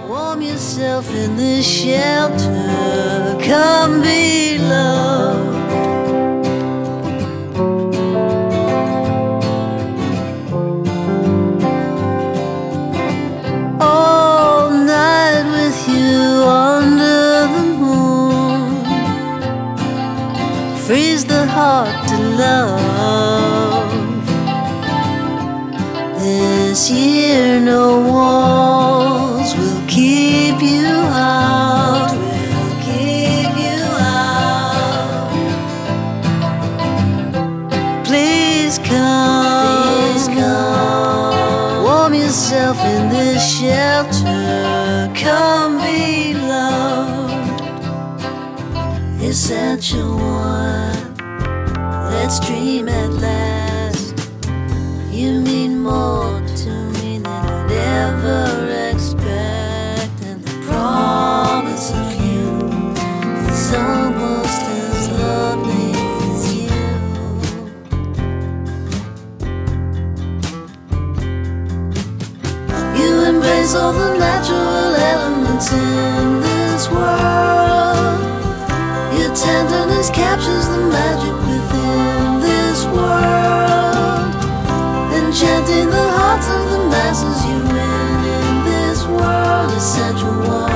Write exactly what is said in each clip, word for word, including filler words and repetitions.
Warm yourself in this shelter. Come be loved. All night with you under the moon. Freeze the heart to love. This year no walls will keep you out, will keep you out. Please come, please come. Warm yourself in this shelter. Come be loved. Essential one, let's dream at last. You mean more to me than I'd ever expect, and the promise of you is almost as lovely as you. You embrace all the natural elements in this world. Your tenderness captures the magic within this world, enchanting the hearts of the masses. You win in this world, essential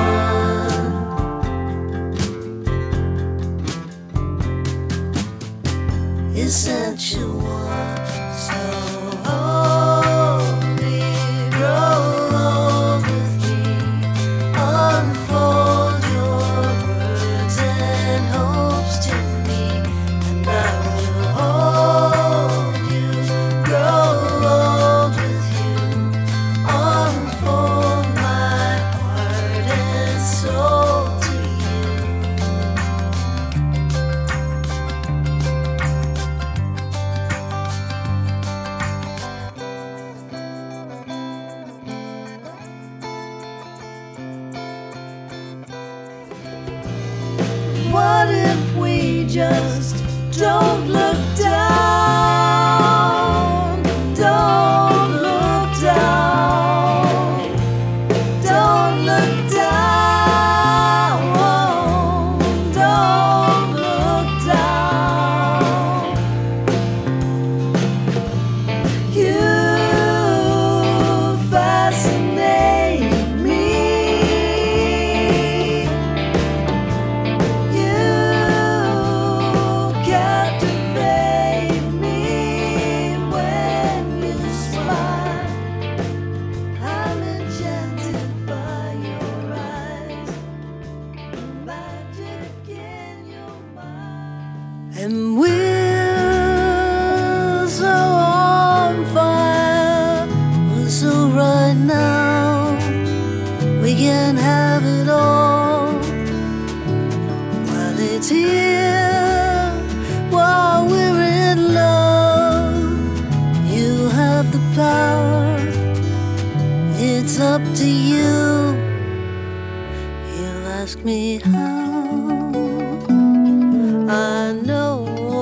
one, essential one. So hold me, roll on with me, unfold your words and hopes to me, and I will hold you, grow old with you, unfold my heart and soul to you. What if we just don't look down? Don't look down. Don't look down. Don't look down. You fascinate me. You captivate me when you smile. I'm enchanted by your eyes, magic in your mind, and we're so on fire. We're so right now. We can have it all while it's here, while we're in love. You have the power, it's up to you. You ask me how, I know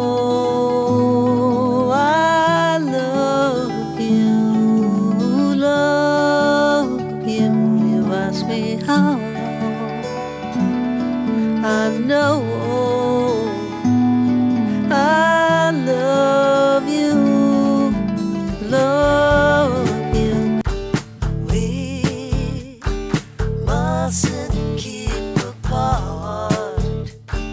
I love you, love you. You ask me how, I know I love you, love you. We mustn't keep apart.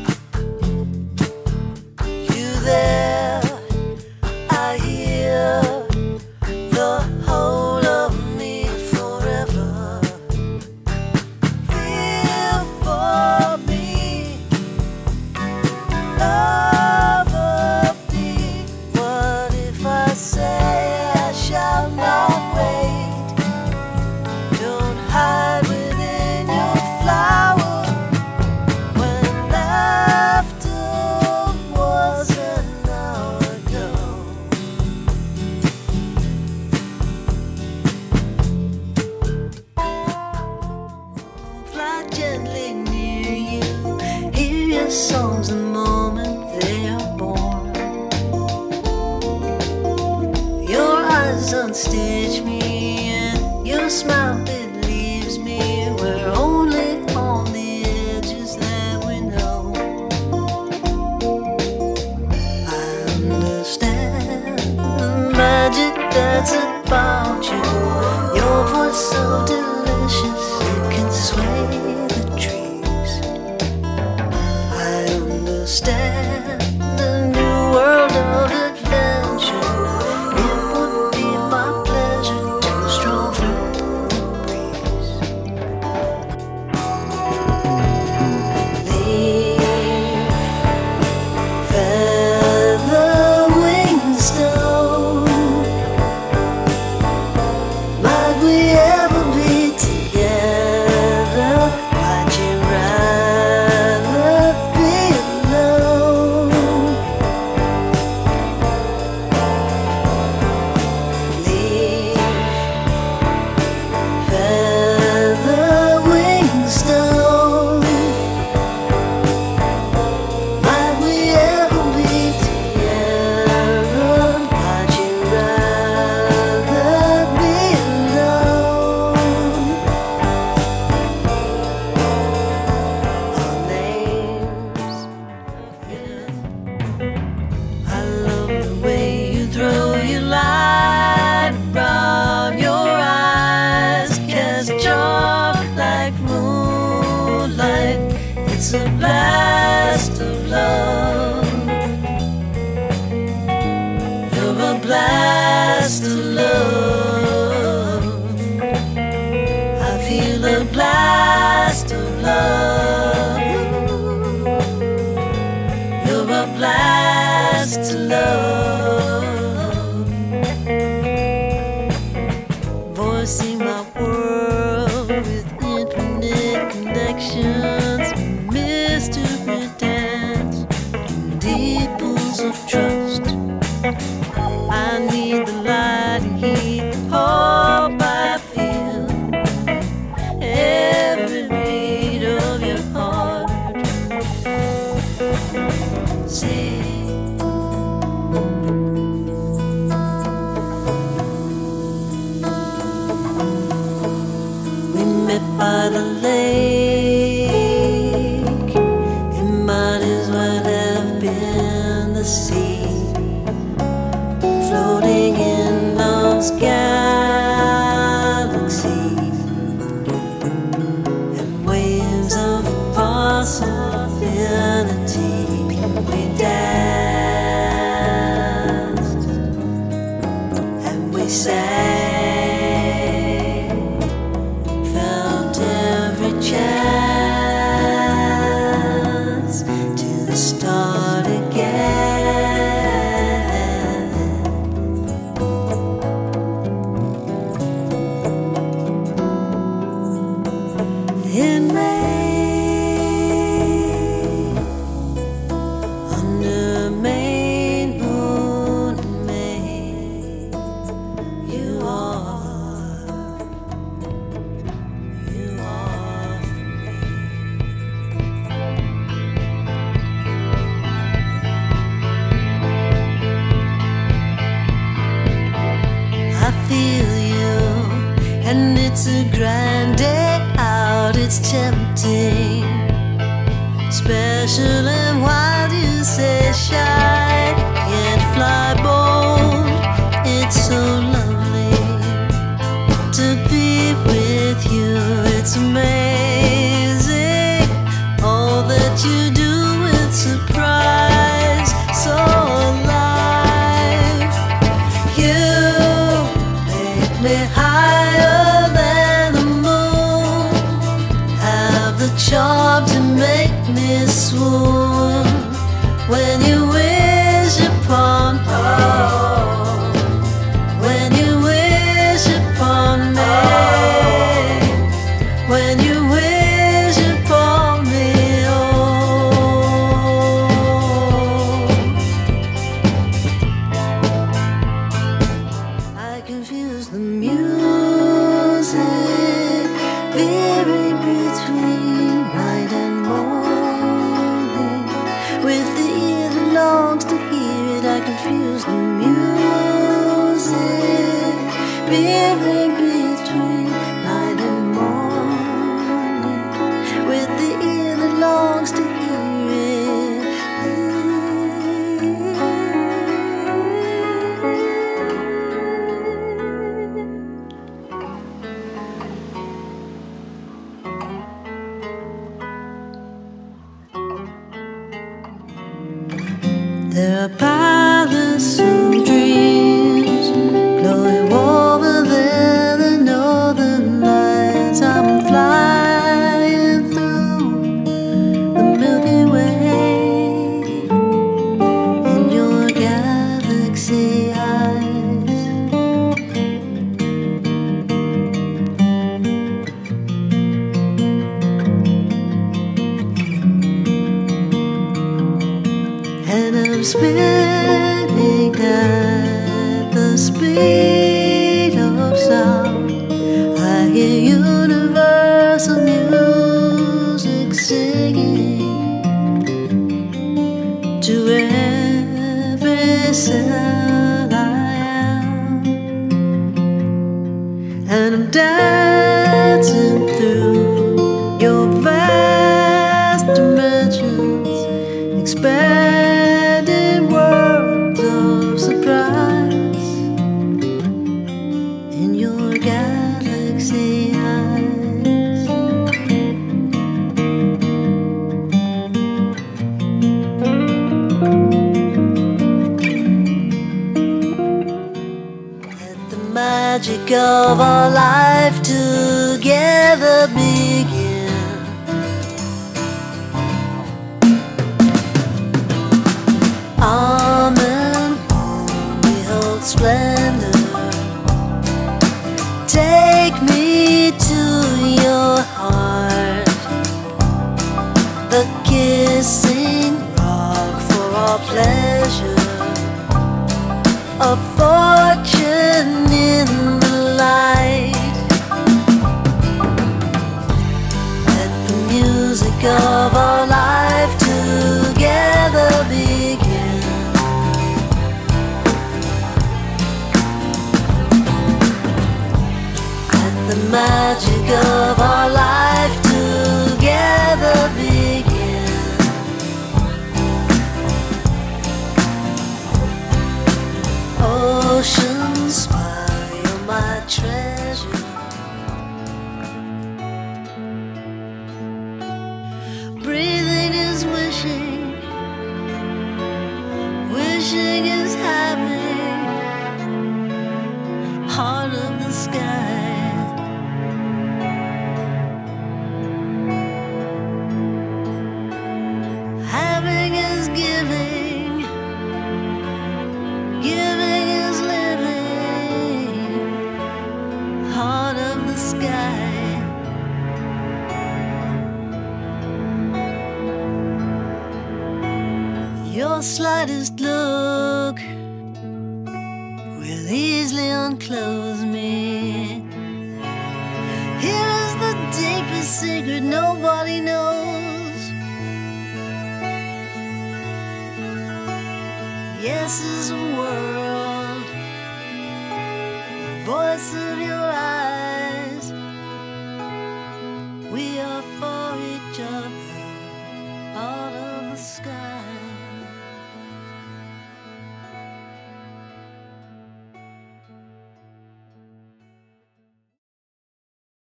You there, I hear the whole of me forever. Feel for me, love of me. What if I say I shall not wait? Don't hide within your flower when laughter was an hour ago. Fly gently near you, hear your songs the moment they are born. Your eyes unstage me, and your smile, it leaves me where so delicious it can sway the trees. I understand the new world of adventure. It would be my pleasure to stroll through the breeze. Leaf, feather, wing, stone. Might we ever be together? Might you rather be alone? Leaf, feather, wing, stone. Might we ever be together? Might you rather be alone? Our names, I love the way you throw your light around your eyes, cast jar like moonlight. It's a blast of love. You're a blast of love. I feel a blast of love. You're a blast of love. Voicing my world with infinite connections, mystery dance, deep pools of trust. I need the light and heat, the hope I feel, every beat of your heart. Say, we met by the lake. It might as well have been the sea, floating in love's galaxy, and waves of possibility. We danced and we sang, felt every chance to start again. In May, under May, moon and May, you are, you are for me. I feel you, and it's a grand day out. It's tempting, special and wild. You say shy, yet fly bold. It's so lovely to be with you. It's amazing all that you do with surprise. So alive, you make me higher than the moon, have the charm to make me swoon when you wish upon me, when you wish upon me, when you wish upon me. Oh, I confuse the music, veering between night and morning, with the ear that longs to hear it. I confuse the music, veering between night and morning, with the ear that longs to hear it. I'm spinning at the speed of sound. I hear universal music singing to every cell I am, and I'm dancing through your vast dimensions, expanding worlds of surprise in your galaxy eyes. Let the magic of our life together begin. Amen. Behold splendor. Take me to your heart, the kissing rock for our pleasure, a fortune in the light. Let the music of our life together begin. Let the magic of our life together begin. Ocean smile, you're my treasure. Breathing is wishing, wishing is having. Heart of the sky. Having is giving, giving is living. Heart of the sky. Your slightest look will easily unclose me. Here is the deepest secret nobody knows. Yes is a world, the voice of your